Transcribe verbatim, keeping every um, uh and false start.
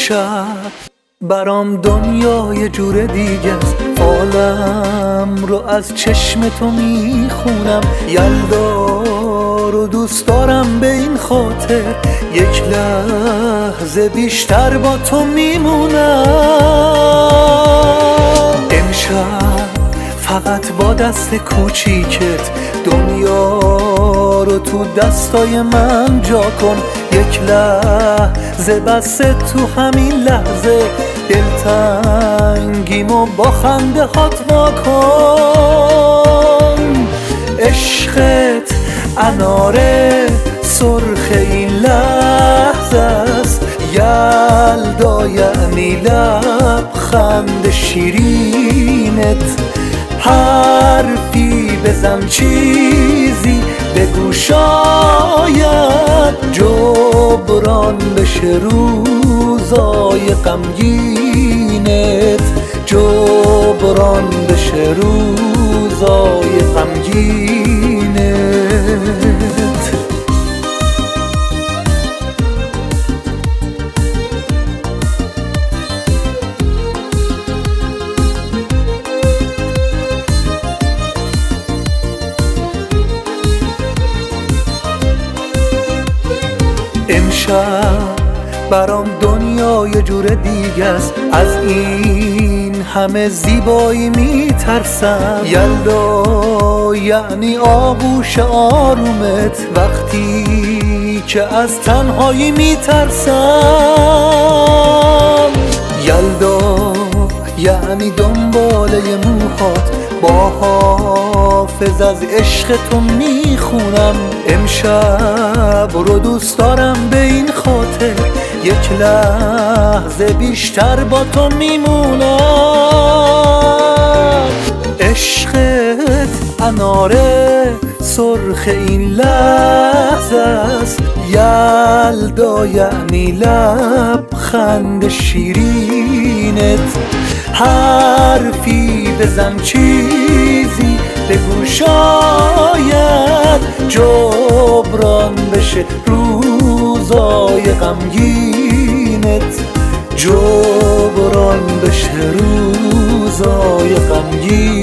امشب برام دنیا یه جور دیگه است، عالم رو از چشم تو میخونم. یلدا رو دوست دارم به این خاطر یک لحظه بیشتر با تو میمونم. امشب فقط با دست کوچیکت دنیا رو تو دستای من جا کن. یک لحظه بس تو همین لحظه دلتنگیمو با خنده هات واکن. عشقت اناره سرخ این لحظه است، یلدا یعنی لبخند شیرینت. حرفی بزن چیزی بگو شاید جبران بشه روزای غمگینت، جبران بشه روزای غمگینت. امشب برام دنیا یه جور دیگه است، از این همه زیبایی میترسم. یلدا یعنی آغوش آرومت وقتی که از تنهایی میترسم. یلدا یعنی دنباله موهات با حافظ از عشق تو میخونم. امشب رو دوست دارم به این خاطر یک لحظه بیشتر با تو میمونم. عشقت اناره سرخ این لحظه است، یلدا یعنی لبخند شیرینت. حرفی بزن چیزی بگو شاید جبران بشه روزای غمگینت، جبران بشه روزای غمگینت.